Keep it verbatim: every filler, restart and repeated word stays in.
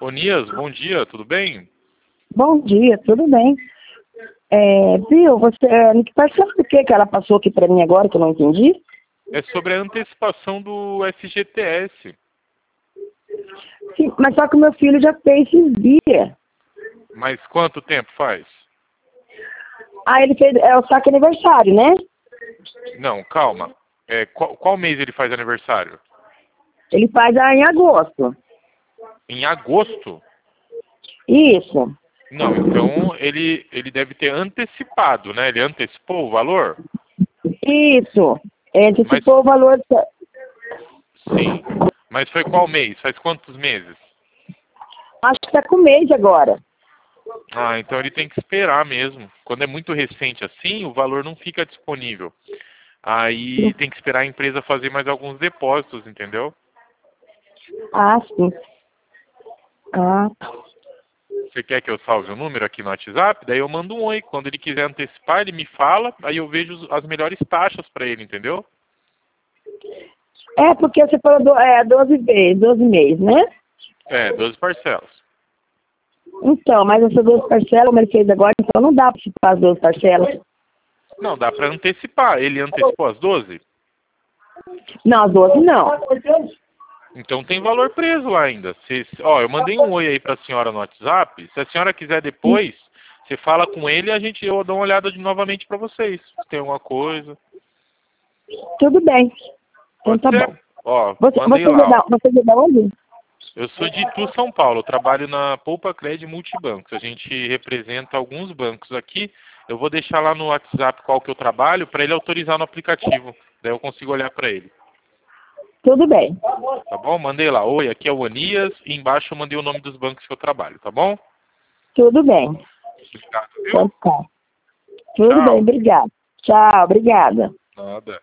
Onias, bom dia, tudo bem? Bom dia, tudo bem? É, viu, você, que parcela do que que ela passou aqui para mim agora, que eu não entendi? É sobre a antecipação do F G T S. Sim, mas só que o meu filho já fez esses dias. Mas quanto tempo faz? Ah, ele fez, é o saque aniversário, né? Não, calma. É, qual, qual mês ele faz aniversário? Ele faz ah, em agosto. Em agosto? Isso, Não, então ele, ele deve ter antecipado, né? Ele antecipou o valor? isso. É, Mas, antecipou o valor. sim. Mas foi qual mês? Faz quantos meses? Acho que tá com mês agora. Ah, então ele tem que esperar mesmo. Quando é muito recente assim, o valor não fica disponível. Aí tem que esperar a empresa fazer mais alguns depósitos, entendeu? Ah, sim. Ah, Você quer que eu salve o número aqui no WhatsApp? Daí eu mando um oi. Quando ele quiser antecipar, ele me fala, aí eu vejo as melhores taxas para ele, entendeu? é porque você falou do, é, doze vezes, doze meses, né? É, doze parcelas. Então, mas essas duas parcelas, como ele fez agora, então não dá para participar as duas parcelas. Não, dá para antecipar. Ele antecipou as doze? Não, as doze não. Então tem valor preso lá ainda. Se, ó, eu mandei um oi aí para a senhora no WhatsApp. Se a senhora quiser depois, você fala com ele e a gente, eu dou uma olhada de, novamente para vocês. Se tem alguma coisa. Tudo bem. Então Pode tá ser? bom. Ó, Você, mandei você, é lá, da, ó. você é da onde? Eu sou de Itu, São Paulo. Eu trabalho na Poupa Cred Multibancos. A gente representa alguns bancos aqui. Eu vou deixar lá no WhatsApp qual que eu trabalho para ele autorizar no aplicativo. Daí eu consigo olhar para ele. Tudo bem. Tá bom? Mandei lá. Oi, aqui é o Anias. E embaixo eu mandei o nome dos bancos que eu trabalho. Tá bom? Tudo bem. Obrigado, Então viu? tá. Tudo bem, Tchau. obrigada. Tchau, obrigada. Nada.